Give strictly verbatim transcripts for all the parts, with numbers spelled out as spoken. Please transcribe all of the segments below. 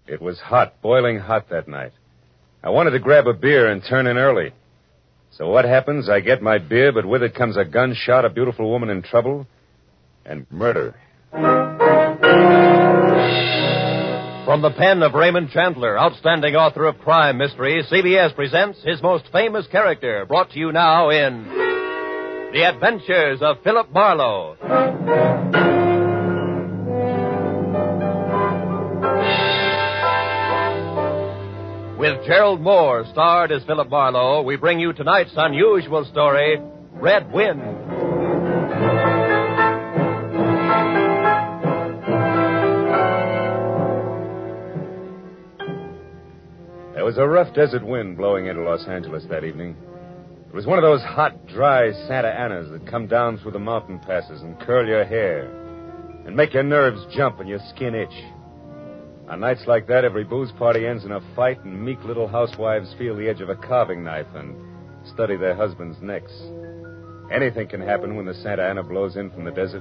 It was hot, boiling hot that night. I wanted to grab a beer and turn in early. So what happens? I get my beer, but with it comes a gunshot, a beautiful woman in trouble, and murder. From the pen of Raymond Chandler, outstanding author of crime mysteries, C B S presents his most famous character, brought to you now in The Adventures of Philip Marlowe. With Gerald Moore starred as Philip Marlowe, we bring you tonight's unusual story, Red Wind. There was a rough desert wind blowing into Los Angeles that evening. It was one of those hot, dry Santa Anas that come down through the mountain passes and curl your hair and make your nerves jump and your skin itch. On nights like that, every booze party ends in a fight, and meek little housewives feel the edge of a carving knife and study their husbands' necks. Anything can happen when the Santa Ana blows in from the desert.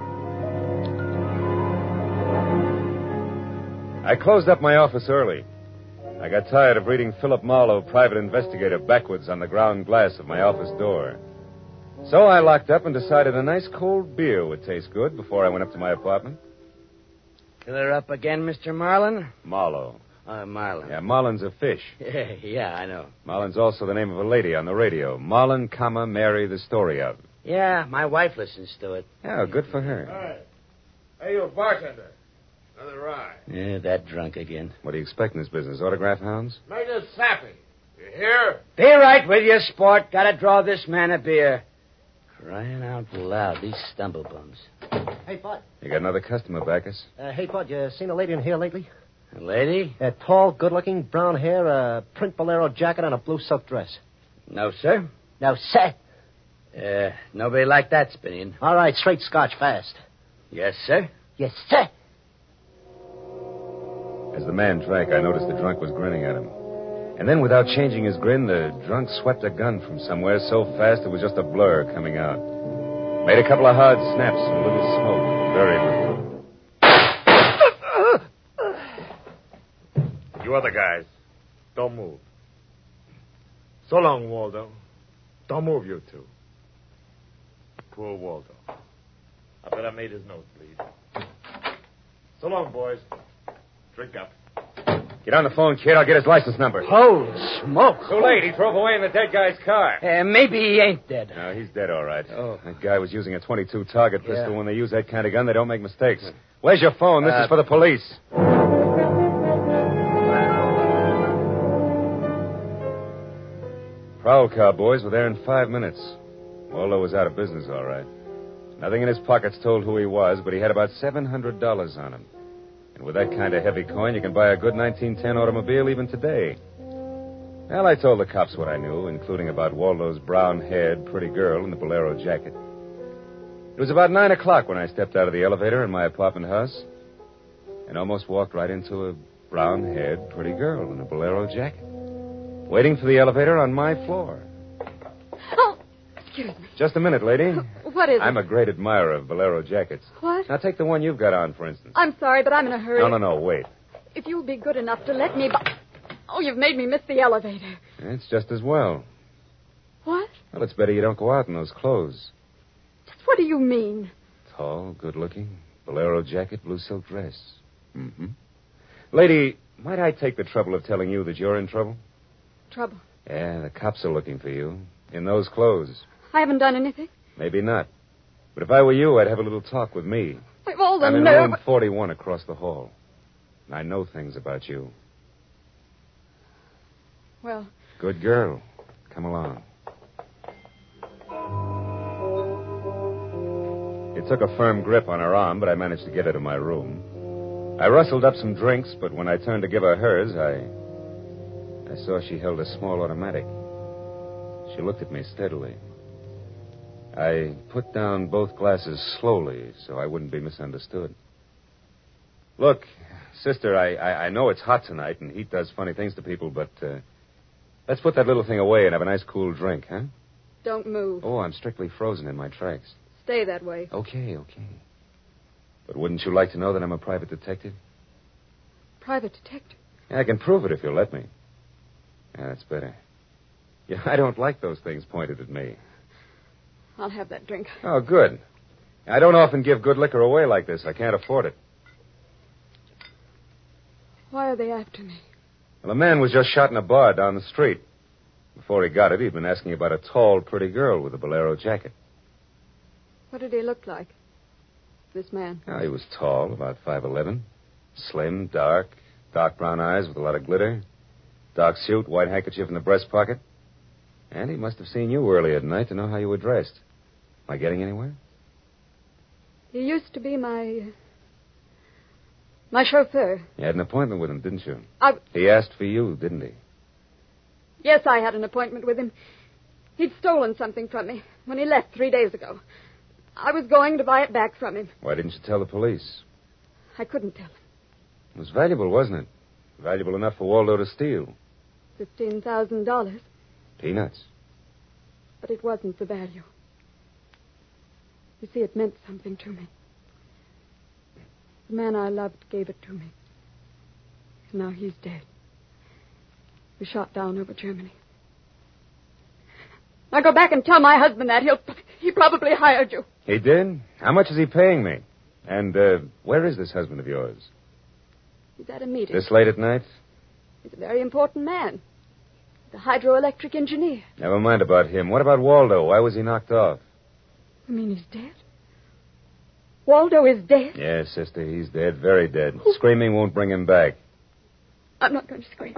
I closed up my office early. I got tired of reading Philip Marlowe, private investigator, backwards on the ground glass of my office door. So I locked up and decided a nice cold beer would taste good before I went up to my apartment. Killer up again, Mister Marlin? Marlowe. Uh, Marlin. Yeah, Marlin's a fish. Yeah, yeah, I know. Marlin's also the name of a lady on the radio. Marlin, comma, Mary, the story of. Yeah, my wife listens to it. Yeah, good for her. Hey. Hey, you bartender. Another rye. Yeah, that drunk again. What do you expect in this business? Autograph hounds? Make it sappy. You hear? Be right with you, sport. Gotta draw this man a beer. Crying out loud, these stumblebums. Hey, Bud. You got another customer, Bacchus? Uh, hey, Bud, you seen a lady in here lately? A lady? Uh, tall, good-looking, brown hair, a print bolero jacket, and a blue silk dress. No, sir. No, sir. Uh, nobody like that, Spinion. All right, straight scotch, fast. Yes, sir. Yes, sir. As the man drank, I noticed the drunk was grinning at him. And then, without changing his grin, the drunk swept a gun from somewhere so fast it was just a blur coming out. Made a couple of hard snaps and a little smoke. Buried with... You other guys, don't move. So long, Waldo. Don't move, you two. Poor Waldo. I bet I made his nose bleed. So long, boys. Drink up. Get on the phone, kid. I'll get his license number. Holy smoke. Too late. He drove away in the dead guy's car. Uh, maybe he ain't dead. No, he's dead, all right. Oh. That guy was using a twenty-two target pistol. Yeah. When they use that kind of gun, they don't make mistakes. Where's your phone? This Uh, is for the police. Prowl car boys were there in five minutes. Waldo was out of business, all right. Nothing in his pockets told who he was, but he had about seven hundred dollars on him. And with that kind of heavy coin, you can buy a good nineteen ten automobile even today. Well, I told the cops what I knew, including about Waldo's brown-haired, pretty girl in the bolero jacket. It was about nine o'clock when I stepped out of the elevator in my apartment house and almost walked right into a brown-haired, pretty girl in a bolero jacket, waiting for the elevator on my floor. Oh, excuse me. Just a minute, lady. What is I'm it? a great admirer of bolero jackets. What? Now, take the one you've got on, for instance. I'm sorry, but I'm in a hurry. No, no, no, wait. If you'll be good enough to let me... Bu- oh, you've made me miss the elevator. It's just as well. What? Well, it's better you don't go out in those clothes. Just what do you mean? Tall, good-looking, bolero jacket, blue silk dress. Mm-hmm. Lady, might I take the trouble of telling you that you're in trouble? Trouble. Yeah, the cops are looking for you. In those clothes. I haven't done anything. Maybe not. But if I were you, I'd have a little talk with me. I've all the I'm in nerve... room forty-one across the hall. And I know things about you. Well, Good girl. Come along. It took a firm grip on her arm, but I managed to get her to my room. I rustled up some drinks, but when I turned to give her hers, I... I saw she held a small automatic. She looked at me steadily. I put down both glasses slowly so I wouldn't be misunderstood. Look, sister, I, I, I know it's hot tonight and heat does funny things to people, but uh, let's put that little thing away and have a nice cool drink, huh? don't move. Oh, I'm strictly frozen in my tracks. Stay that way. Okay, okay. But wouldn't you like to know that I'm a private detective? private detective. Yeah, I can prove it if you'll let me. Yeah, that's better. Yeah, I don't like those things pointed at me. I'll have that drink. Oh, good. I don't often give good liquor away like this. I can't afford it. Why are they after me? Well, a man was just shot in a bar down the street. Before he got it, he'd been asking about a tall, pretty girl with a bolero jacket. What did he look like, this man? Oh, he was tall, about five eleven. Slim, dark, dark brown eyes with a lot of glitter. Dark suit, white handkerchief in the breast pocket. And he must have seen you earlier tonight to know how you were dressed. Am I getting anywhere? He used to be my... my chauffeur. You had an appointment with him, didn't you? I... He asked for you, didn't he? Yes, I had an appointment with him. He'd stolen something from me when he left three days ago. I was going to buy it back from him. Why didn't you tell the police? I couldn't tell him. It was valuable, wasn't it? Valuable enough for Waldo to steal. Fifteen thousand dollars. Peanuts. But it wasn't the value. You see, it meant something to me. The man I loved gave it to me. And now he's dead. He was shot down over Germany. Now go back and tell my husband that. He'll... He probably hired you. He did? How much is he paying me? And, uh, where is this husband of yours? He's at a meeting. This late at night? He's a very important man. The hydroelectric engineer. Never mind about him. What about Waldo? Why was he knocked off? You mean he's dead? Waldo is dead? Yes, sister, he's dead. Very dead. Screaming won't bring him back. I'm not going to scream.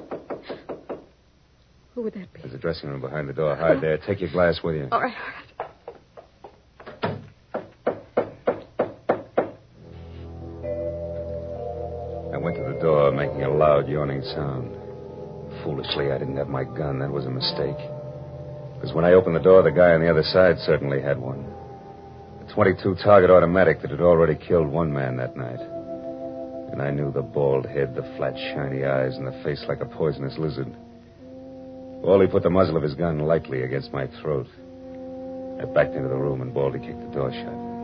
Who would that be? There's a dressing room behind the door. Hide there. Take your glass with you. All right, all right. I went to the door, making a loud, yawning sound. Foolishly, I didn't have my gun. That was a mistake. Because when I opened the door, the guy on the other side certainly had one. A twenty-two target automatic that had already killed one man that night. And I knew the bald head, the flat, shiny eyes, and the face like a poisonous lizard. Baldy put the muzzle of his gun lightly against my throat. I backed into the room, and Baldy kicked the door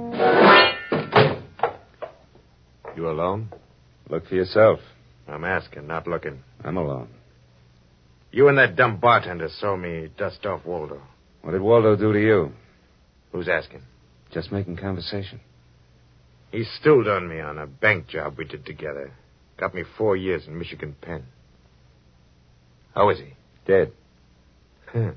shut. You alone? Look for yourself. I'm asking, not looking. I'm alone. You and that dumb bartender saw me dust off Waldo. What did Waldo do to you? Who's asking? Just making conversation. He stooled on me on a bank job we did together. Got me four years in Michigan Penn. How is he? Dead. Well,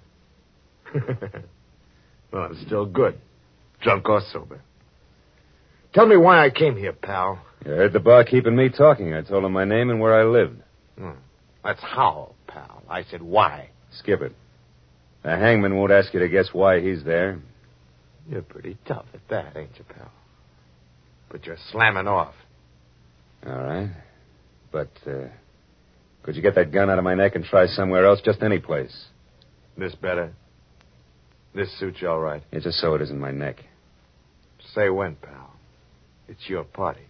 I'm still good. Drunk or sober. Tell me why I came here, pal. You heard the barkeep and me talking. I told him my name and where I lived. Hmm. That's how, pal. I said why. Skip it. The hangman won't ask you to guess why he's there. You're pretty tough at that, ain't you, pal? But you're slamming off. All right. But, uh, could you get that gun out of my neck and try somewhere else? Just any place. This better? This suits you all right? Yeah, just so it isn't my neck. Say when, pal. It's your party.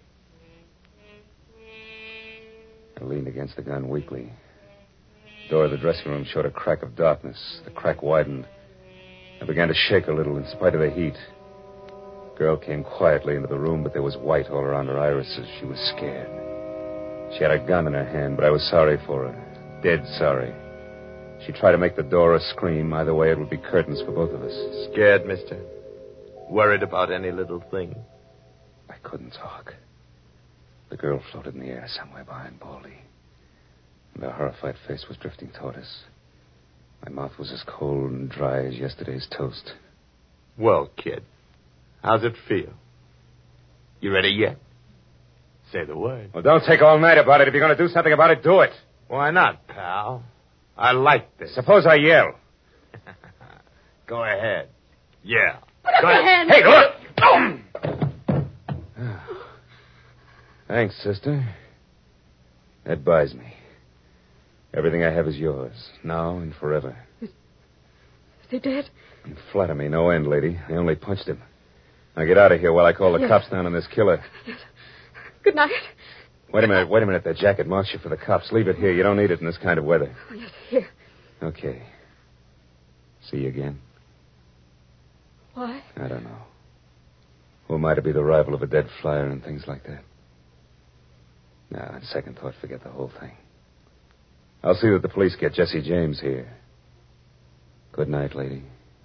I leaned against the gun weakly. The door of the dressing room showed a crack of darkness. The crack widened. I began to shake a little in spite of the heat. The girl came quietly into the room, but there was white all around her irises. She was scared. She had a gun in her hand, but I was sorry for her. Dead sorry. She tried to make the door a scream. Either way, it would be curtains for both of us. Scared, mister? Worried about any little thing? I couldn't talk. The girl floated in the air somewhere behind Baldy. And her horrified face was drifting toward us. My mouth was as cold and dry as yesterday's toast. Well, kid, how's it feel? You ready yet? Say the word. Well, don't take all night about it. If you're going to do something about it, do it. Why not, pal? I like this. Suppose I yell. Go ahead. Yeah. Put up Go your ahead. hand. Hey, look! Thanks, sister. That buys me. Everything I have is yours, now and forever. Is he dead? You flatter me no end, lady. I only punched him. Now get out of here while I call the Yes. cops down on this killer. Yes. Good night. Wait a minute, wait a minute. That jacket marks you for the cops. Leave it here. You don't need it in this kind of weather. Oh, yes, here. Okay. See you again? Why? I don't know. Who am I to be the rival of a dead flyer and things like that? No, on second thought, forget the whole thing. I'll see that the police get Jesse James here. Good night, lady.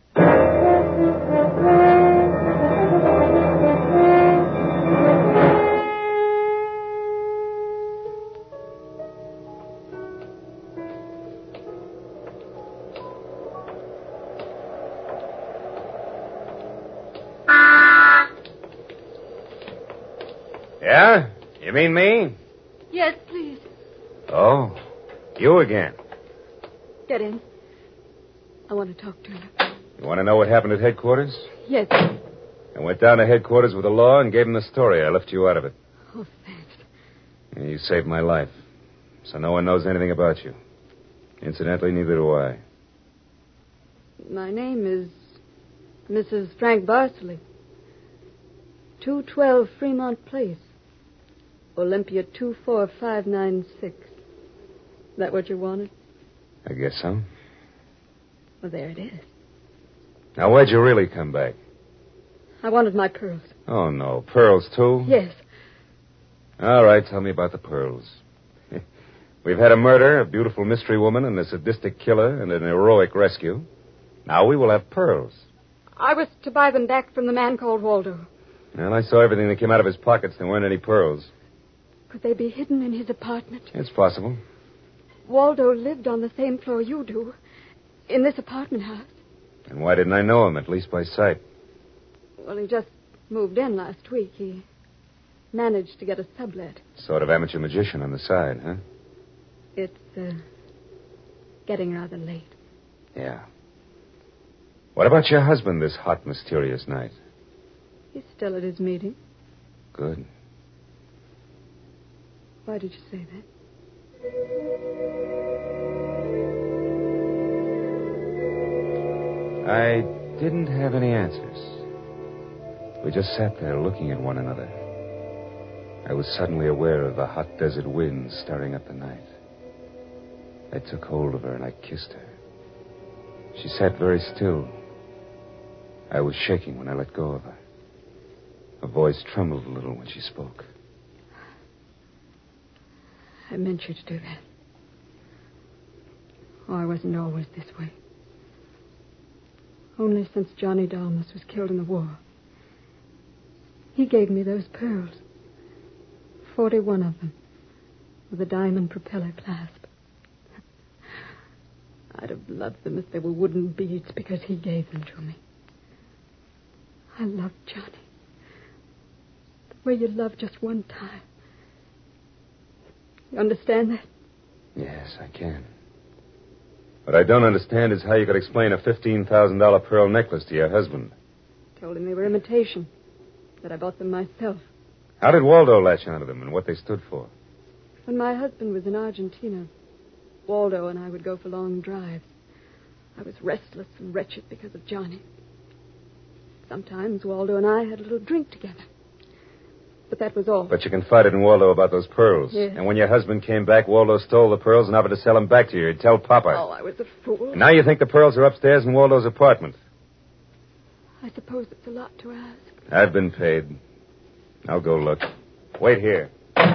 Yeah? You mean me? Yes, please. Oh, you again. Get in. I want to talk to you. You want to know what happened at headquarters? Yes. I went down to headquarters with the law and gave them the story. I left you out of it. Oh, thanks. Yeah, you saved my life. So no one knows anything about you. Incidentally, neither do I. My name is Missus Frank Barsley. two twelve Fremont Place. Olympia two four five nine six. That what you wanted? I guess so. Well, there it is. Now, why'd you really come back? I wanted my pearls. Oh, no. Pearls, too? Yes. All right, tell me about the pearls. We've had a murder, a beautiful mystery woman, and a sadistic killer, and an heroic rescue. Now we will have pearls. I was to buy them back from the man called Waldo. Well, I saw everything that came out of his pockets. There weren't any pearls. Could they be hidden in his apartment? It's possible. Waldo lived on the same floor you do, in this apartment house. And why didn't I know him, at least by sight? Well, he just moved in last week. He managed to get a sublet. Sort of amateur magician on the side, huh? It's uh, getting rather late. Yeah. What about your husband this hot, mysterious night? He's still at his meeting. Good. Why did you say that? I didn't have any answers. We just sat there looking at one another. I was suddenly aware of the hot desert wind stirring up the night. I took hold of her and I kissed her. She sat very still. I was shaking when I let go of her. Her voice trembled a little when she spoke. I meant you to do that. Oh, I wasn't always this way. Only since Johnny Dalmas was killed in the war. He gave me those pearls. Forty-one of them. With a diamond propeller clasp. I'd have loved them if they were wooden beads because he gave them to me. I loved Johnny. The way you love just one time. You understand that? Yes, I can. What I don't understand is how you could explain a fifteen thousand dollars pearl necklace to your husband. Told him they were imitation. That I bought them myself. How did Waldo latch onto them and what they stood for? When my husband was in Argentina, Waldo and I would go for long drives. I was restless and wretched because of Johnny. Sometimes Waldo and I had a little drink together. But that was all. But you confided in Waldo about those pearls. Yes. And when your husband came back, Waldo stole the pearls and offered to sell them back to you. He'd tell Papa. Oh, I was a fool. And now you think the pearls are upstairs in Waldo's apartment. I suppose it's a lot to ask. I've been paid. I'll go look. Wait here.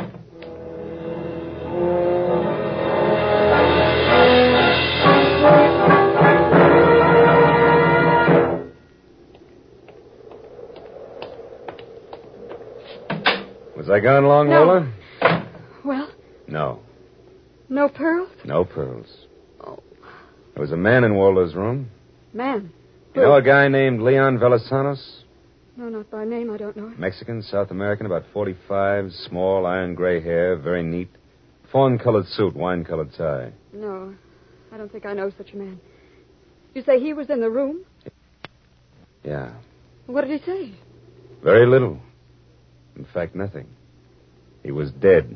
Was I gone long, No. Lola? Well, No. no pearls? No pearls. Oh, There was a man in Waldo's room. man. You know a guy named Leon Velasanos? No, not by name. I don't know him. Mexican, South American, about forty-five, small, iron gray hair, very neat. Fawn-colored suit, wine-colored tie. No, I don't think I know such a man. You say he was in the room? Yeah. What did he say? Very little. In fact, nothing. He was dead.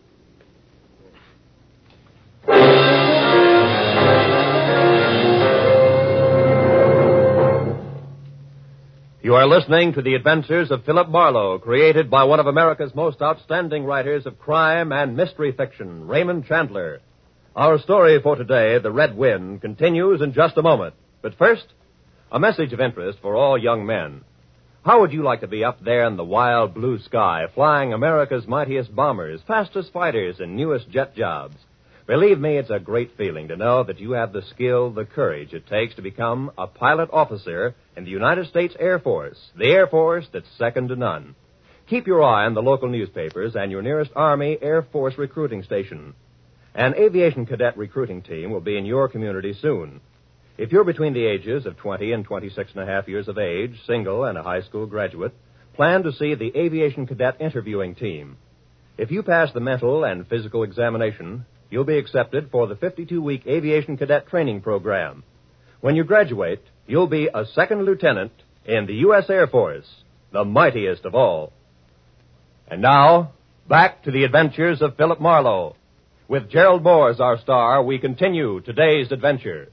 You are listening to the adventures of Philip Marlowe, created by one of America's most outstanding writers of crime and mystery fiction, Raymond Chandler. Our story for today, The Red Wind, continues in just a moment. But first, a message of interest for all young men. How would you like to be up there in the wild blue sky, flying America's mightiest bombers, fastest fighters, and newest jet jobs? Believe me, it's a great feeling to know that you have the skill, the courage it takes to become a pilot officer in the United States Air Force, the Air Force that's second to none. Keep your eye on the local newspapers and your nearest Army Air Force recruiting station. An aviation cadet recruiting team will be in your community soon. If you're between the ages of twenty and twenty-six and a half years of age, single and a high school graduate, plan to see the aviation cadet interviewing team. If you pass the mental and physical examination, you'll be accepted for the fifty-two week aviation cadet training program. When you graduate, you'll be a second lieutenant in the U S Air Force, the mightiest of all. And now, back to the adventures of Philip Marlowe. With Gerald Moore as our star, we continue today's adventure.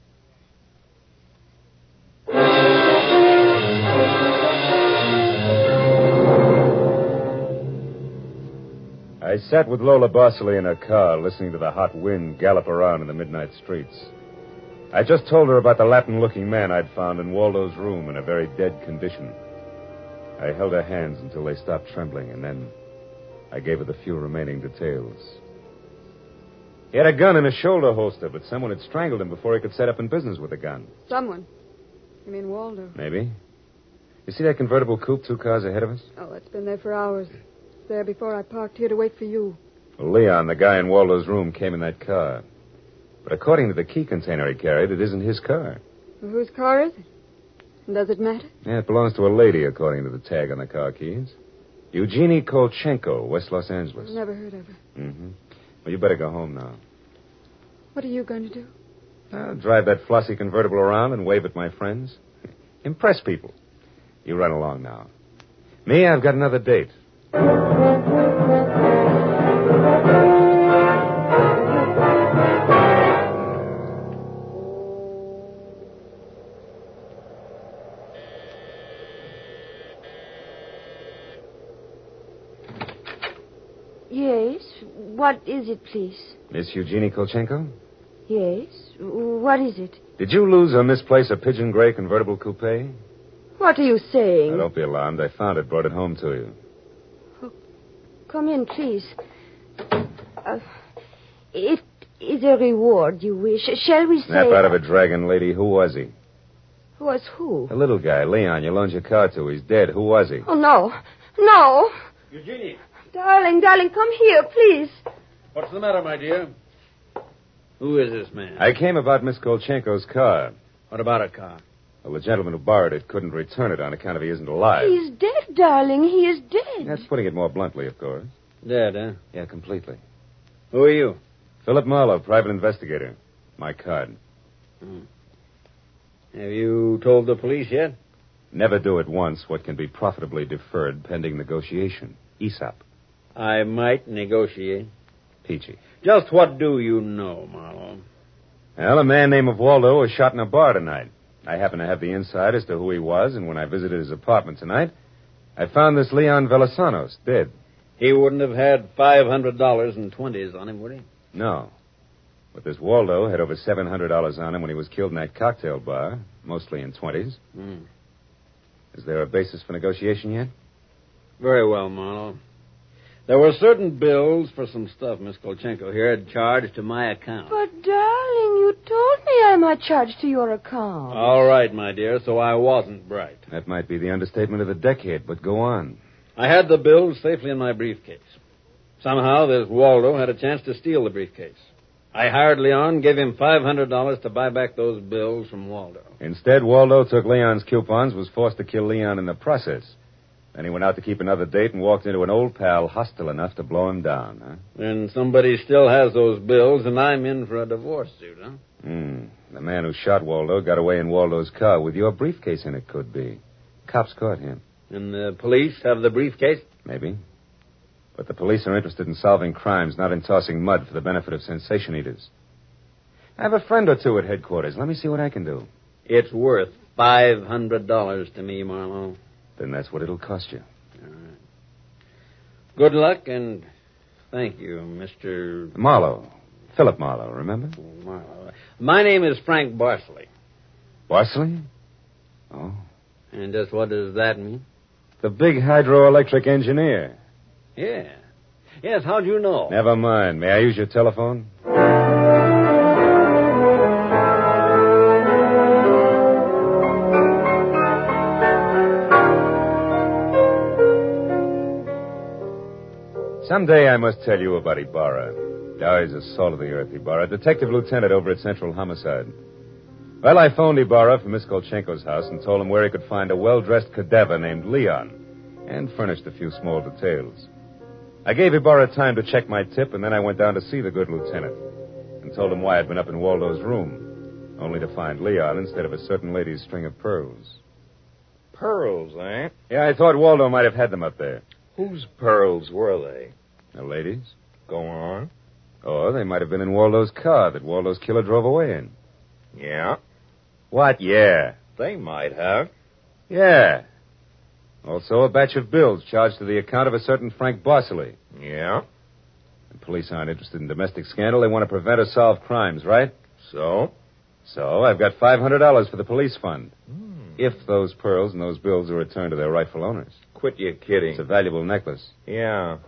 I sat with Lola Bosley in her car, listening to the hot wind gallop around in the midnight streets. I just told her about the Latin-looking man I'd found in Waldo's room in a very dead condition. I held her hands until they stopped trembling, and then I gave her the few remaining details. He had a gun in a shoulder holster, but someone had strangled him before he could set up in business with a gun. Someone? You mean Waldo? Maybe. You see that convertible coupe two cars ahead of us? Oh, it's been there for hours. It's there before I parked here to wait for you. Well, Leon, the guy in Waldo's room, came in that car. But according to the key container he carried, it isn't his car. Well, whose car is it? And does it matter? Yeah, it belongs to a lady, according to the tag on the car keys. Eugenie Kolchenko, West Los Angeles. Never heard of her. Mm-hmm. Well, you better go home now. What are you going to do? I'll drive that flossy convertible around and wave at my friends. Impress people. You run along now. Me, I've got another date. Yes. What is it, please? Miss Eugenie Kolchenko? Yes. What is it? Did you lose or misplace a pigeon gray convertible coupe? What are you saying? Now, don't be alarmed. I found it, brought it home to you. Oh, come in, please. Uh, it is a reward you wish. Shall we say... Snap out of it, dragon lady. Who was he? Who was who? The little guy, Leon, you loaned your car to. He's dead. Who was he? Oh, no. No. Eugenie, Darling, darling, come here, please. What's the matter, my dear? Who is this man? I came about Miss Kolchenko's car. What about a car? Well, the gentleman who borrowed it couldn't return it on account of he isn't alive. He's dead, darling. He is dead. That's putting it more bluntly, of course. Dead, huh? Yeah, completely. Who are you? Philip Marlowe, private investigator. My card. Hmm. Have you told the police yet? Never do at once what can be profitably deferred pending negotiation. E S O P. I might negotiate. Peachy. Just what do you know, Marlowe? Well, a man named Waldo was shot in a bar tonight. I happen to have the inside as to who he was, and when I visited his apartment tonight, I found this Leon Velasanos dead. He wouldn't have had five hundred dollars in twenties on him, would he? No. But this Waldo had over seven hundred dollars on him when he was killed in that cocktail bar, mostly in twenties. Hmm. Is there a basis for negotiation yet? Very well, Marlowe. There were certain bills for some stuff Miss Kolchenko here had charged to my account. But, darling, you told me I might charge to your account. All right, my dear, so I wasn't bright. That might be the understatement of the decade, but go on. I had the bills safely in my briefcase. Somehow this Waldo had a chance to steal the briefcase. I hired Leon, gave him five hundred dollars to buy back those bills from Waldo. Instead, Waldo took Leon's coupons, was forced to kill Leon in the process. Then he went out to keep another date and walked into an old pal hostile enough to blow him down, huh? And somebody still has those bills, and I'm in for a divorce suit, huh? Hmm. The man who shot Waldo got away in Waldo's car with your briefcase in it, could be. Cops caught him. And the police have the briefcase? Maybe. But the police are interested in solving crimes, not in tossing mud for the benefit of sensation eaters. I have a friend or two at headquarters. Let me see what I can do. It's worth five hundred dollars to me, Marlowe. Then that's what it'll cost you. All right. Good luck, and thank you, Mister Marlowe. Philip Marlowe, remember? Marlowe. My name is Frank Barsley. Barsley? Oh. And just what does that mean? The big hydroelectric engineer. Yeah. Yes, how'd you know? Never mind. May I use your telephone? Someday I must tell you about Ibarra. Oh, he's a salt of the earth, Ibarra. Detective lieutenant over at Central Homicide. Well, I phoned Ibarra from Miss Kolchenko's house and told him where he could find a well-dressed cadaver named Leon, and furnished a few small details. I gave Ibarra time to check my tip, and then I went down to see the good lieutenant and told him why I'd been up in Waldo's room, only to find Leon instead of a certain lady's string of pearls. Pearls, eh? Yeah, I thought Waldo might have had them up there. Whose pearls were they? The ladies? Go on. Or they might have been in Waldo's car that Waldo's killer drove away in. Yeah? What, yeah? They might have. Yeah. Also a batch of bills charged to the account of a certain Frank Bosley. Yeah? The police aren't interested in domestic scandal. They want to prevent or solve crimes, right? So? So I've got five hundred dollars for the police fund. Hmm. If those pearls and those bills are returned to their rightful owners. Quit your kidding. It's a valuable necklace. Yeah.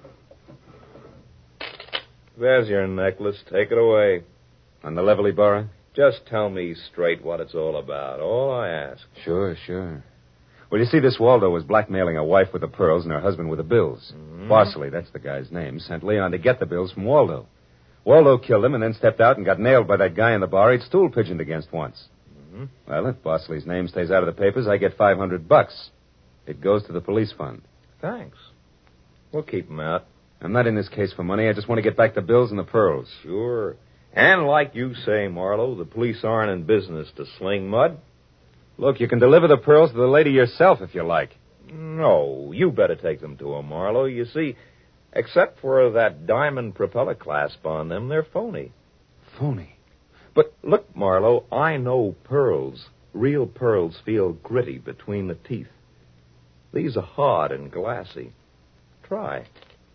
There's your necklace. Take it away. On the level, Ibarra? Just tell me straight what it's all about. All I ask. Sure, sure. Well, you see, this Waldo was blackmailing a wife with the pearls and her husband with the bills. Mm-hmm. Bosley, that's the guy's name, sent Leon to get the bills from Waldo. Waldo killed him and then stepped out and got nailed by that guy in the bar he'd stool pigeoned against once. Mm-hmm. Well, if Bosley's name stays out of the papers, I get five hundred bucks. It goes to the police fund. Thanks. We'll keep 'em out. I'm not in this case for money. I just want to get back the bills and the pearls. Sure. And like you say, Marlowe, the police aren't in business to sling mud. Look, you can deliver the pearls to the lady yourself if you like. No, you better take them to her, Marlowe. You see, except for that diamond propeller clasp on them, they're phony. Phony? But look, Marlowe, I know pearls. Real pearls feel gritty between the teeth. These are hard and glassy. Try.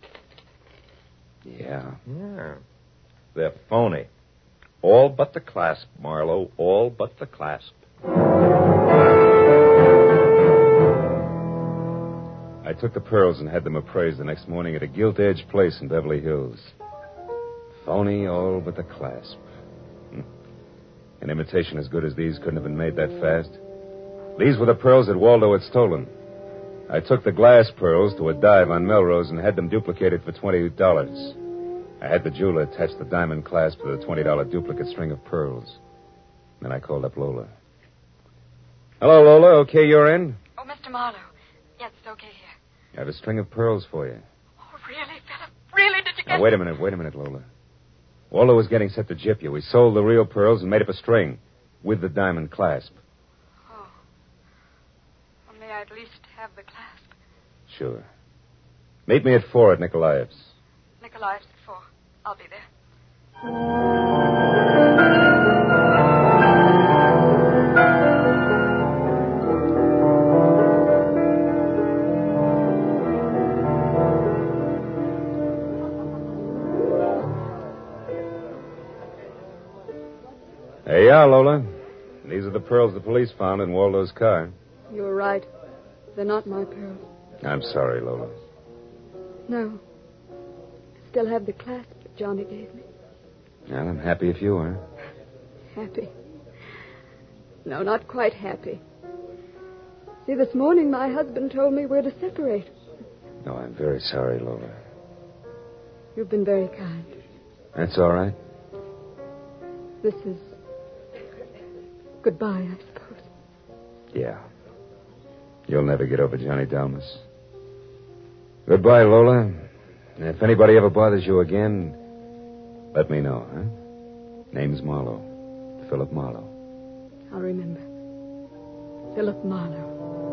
Yeah. Yeah. They're phony. All but the clasp, Marlowe. All but the clasp. I took the pearls and had them appraised the next morning at a gilt-edged place in Beverly Hills. Phony all but the clasp. Hmm. An imitation as good as these couldn't have been made that fast. These were the pearls that Waldo had stolen. I took the glass pearls to a dive on Melrose and had them duplicated for twenty dollars. I had the jeweler attach the diamond clasp to the twenty dollars duplicate string of pearls. Then I called up Lola. Hello, Lola. Okay, you're in? Oh, Mister Marlowe. Yes, it's okay here. I have a string of pearls for you. Oh, really, Philip? Really? Did you get... Now, wait a minute, wait a minute, Lola. Waldo was getting set to gyp you. We sold the real pearls and made up a string with the diamond clasp. Oh. Well, may I at least have the clasp? Sure. Meet me at four at Nikolaev's. Nikolaev's at four. I'll be there. There you are, Lola. These are the pearls the police found in Waldo's car. You were right. They're not my pearls. I'm sorry, Lola. No. I still have the clasp that Johnny gave me. Well, I'm happy if you are. Happy. No, not quite happy. See, this morning my husband told me we're to separate. No, I'm very sorry, Lola. You've been very kind. That's all right. This is goodbye, I suppose. Yeah. You'll never get over Johnny Dalmas. Goodbye, Lola. And if anybody ever bothers you again, let me know, huh? Name's Marlowe. Philip Marlowe. I'll remember. Philip Marlowe.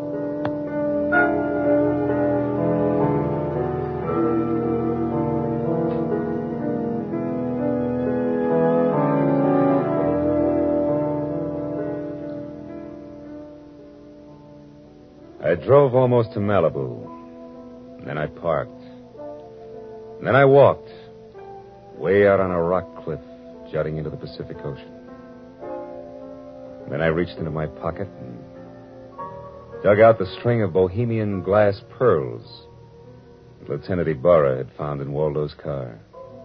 I drove almost to Malibu. And then I parked. And then I walked. Way out on a rock cliff, jutting into the Pacific Ocean. And then I reached into my pocket and dug out the string of Bohemian glass pearls that Lieutenant Ibarra had found in Waldo's car.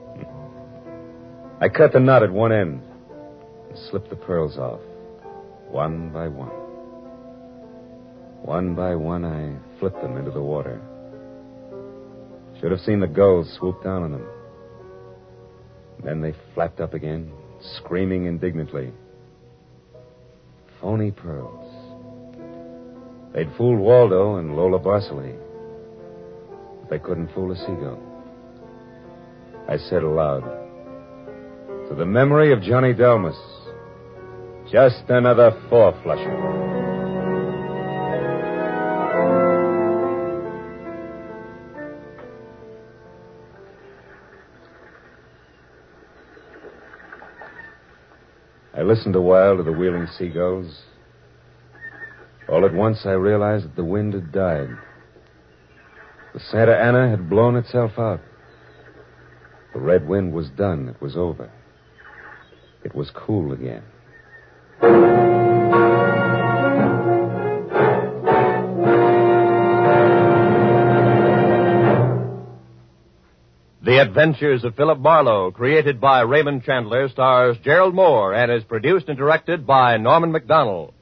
I cut the knot at one end and slipped the pearls off, one by one. One by one, I flipped them into the water. Should have seen the gulls swoop down on them. Then they flapped up again, screaming indignantly. Phony pearls. They'd fooled Waldo and Lola Barsley, but they couldn't fool a seagull. I said aloud, to the memory of Johnny Delmas, just another four-flusher. I listened a while to the wheeling seagulls. All at once, I realized that the wind had died. The Santa Ana had blown itself out. The red wind was done. It was over. It was cool again. The Adventures of Philip Marlowe, created by Raymond Chandler, stars Gerald Moore and is produced and directed by Norman Macdonnell.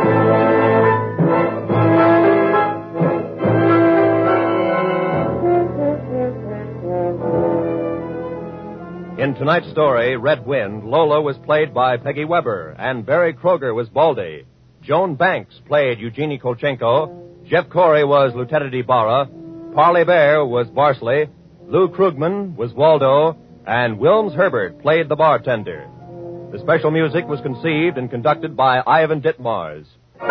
In tonight's story, Red Wind, Lola was played by Peggy Weber, and Barry Kroger was Baldy. Joan Banks played Eugenie Kolchenko. Jeff Corey was Lieutenant Ibarra. Parley Bear was Barsley. Lou Krugman was Waldo, and Wilms Herbert played the bartender. The special music was conceived and conducted by Ivan Ditmars.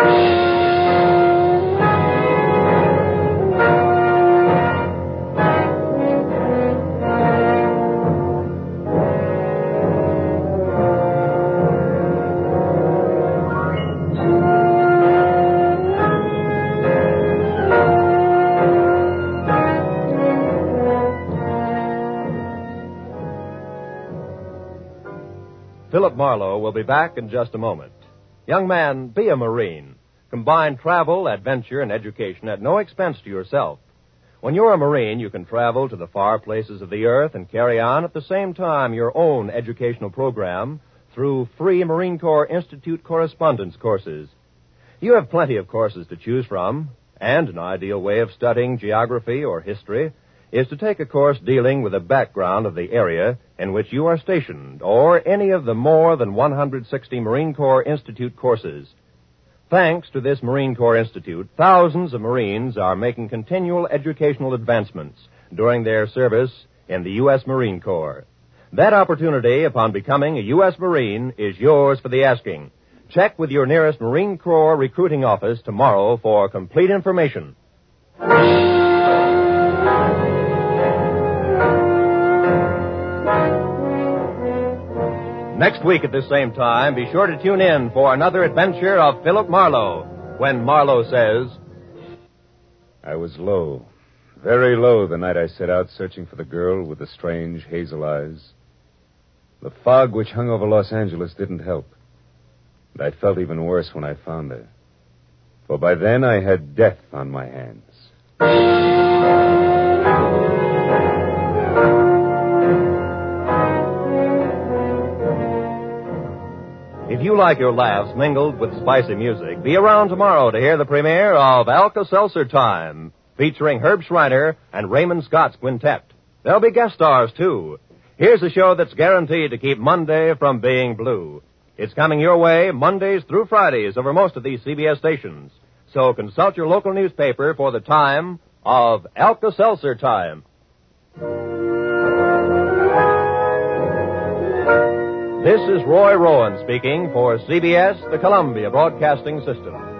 Philip Marlowe will be back in just a moment. Young man, be a Marine. Combine travel, adventure, and education at no expense to yourself. When you're a Marine, you can travel to the far places of the earth and carry on at the same time your own educational program through free Marine Corps Institute correspondence courses. You have plenty of courses to choose from, and an ideal way of studying geography or history is to take a course dealing with the background of the area in which you are stationed, or any of the more than one hundred sixty Marine Corps Institute courses. Thanks to this Marine Corps Institute, thousands of Marines are making continual educational advancements during their service in the U S Marine Corps. That opportunity, upon becoming a U S Marine, is yours for the asking. Check with your nearest Marine Corps recruiting office tomorrow for complete information. Next week at this same time, be sure to tune in for another adventure of Philip Marlowe, when Marlowe says, I was low, very low the night I set out searching for the girl with the strange hazel eyes. The fog which hung over Los Angeles didn't help. And I felt even worse when I found her. For by then I had death on my hands. If you like your laughs mingled with spicy music, be around tomorrow to hear the premiere of Alka-Seltzer Time, featuring Herb Schreiner and Raymond Scott's quintet. There'll be guest stars, too. Here's a show that's guaranteed to keep Monday from being blue. It's coming your way Mondays through Fridays over most of these C B S stations. So consult your local newspaper for the time of Alka-Seltzer Time. This is Roy Rowan speaking for C B S, the Columbia Broadcasting System.